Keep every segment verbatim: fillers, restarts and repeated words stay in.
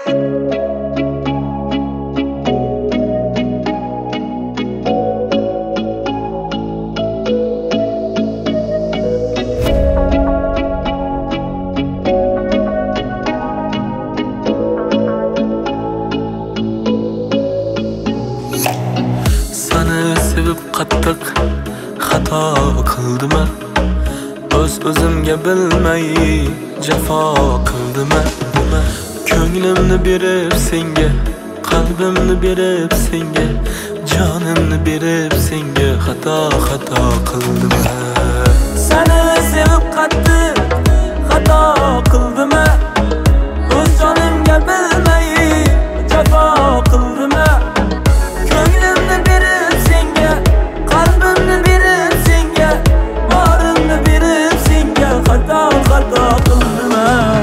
Sevib qattiq xato qildimmi? O'z-o'zimga bilmay jafo qildimmi? Ko'nglimni berib senga, qalbimni berib senga, jonimni berib senga xato xato qildimmi? Seni sevib qattiq xato qildimmi? O'z jonimga bilmay jafo qildimmi? Ko'nglimni berib senga, qalbimni berib senga, borimni berib senga xato xato qildimmi?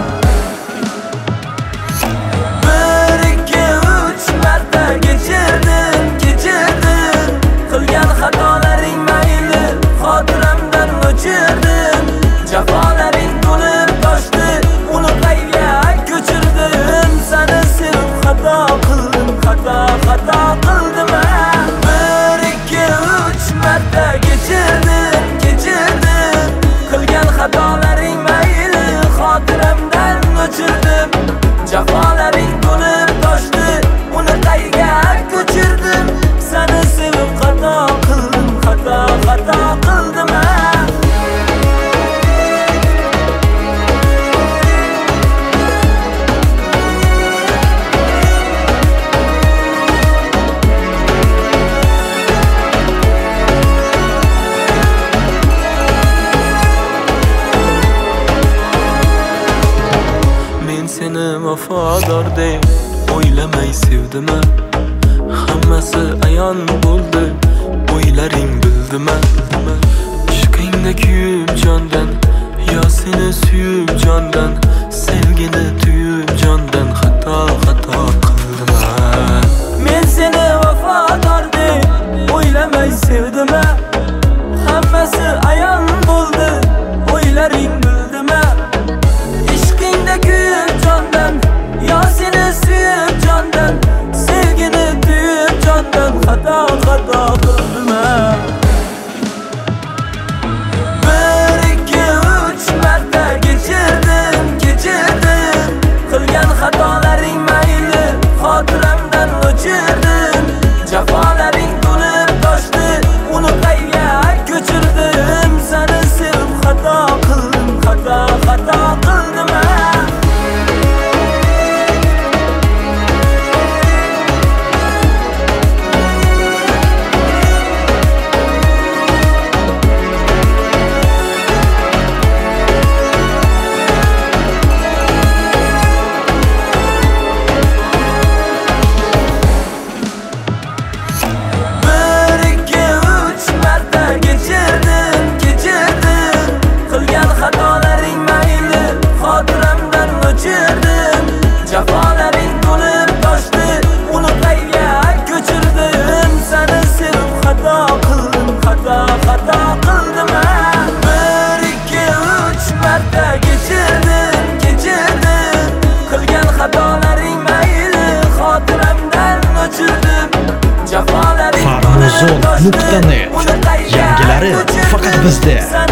Bir ikki uch marta kechirdim, kechirdim. Qilgan xatolaring mayli, xotiramdan o'chirdim. Jafolaring to'lib toshdi, uni qayga ko'chirdim. Seni sevib xato qildim, xato xato qildim. Bir ikki uch marta kechirdim, kechirdim. Qilgan xatolaring mayli, xotiramdan o'chirdim. Jafolaring to'lib toshdi, uni qayga ko'chirdim. Seni sevib xato qildim, xato xato qildim. Seni vafodor deb o'ylamay sevdimmi? Hammasi ayon bo'ldi, o'ylaring bildimmi? Ishqingda kuyib jondan, yo seni suyib jondan, sevgini tuyib jondan xato xato qildimmi? Men seni vafodor deb o'ylamay sevdimmi? Hammasi ayon bo'ldi, o'ylaring bildimmi? Ishqingda kuyib jondan, yo seni suyib jondan, sevgini tuyib jondan xato xato qildimmi? Bir ikki uch marta kechirdim, kechirdim. Qilgan xatolaring mayli, xotiramdan o'chirdim. Jafolaring to'lib toshdi, uni qayga ko'chirdim. Seni sevib xato qildim, xato xato qildim. Jafolaring to'lib toshdi, uni qayga ko'chirdim. Seni sevib xato qildim, xato xato qildim. Bir ikki uch marta kechirdim, kechirdim. Qilgan xatolaring mayli, xotiramdan o'chirdim. Jafolaring to'lib toshdi, uni qayga Yangilari faqat bizda.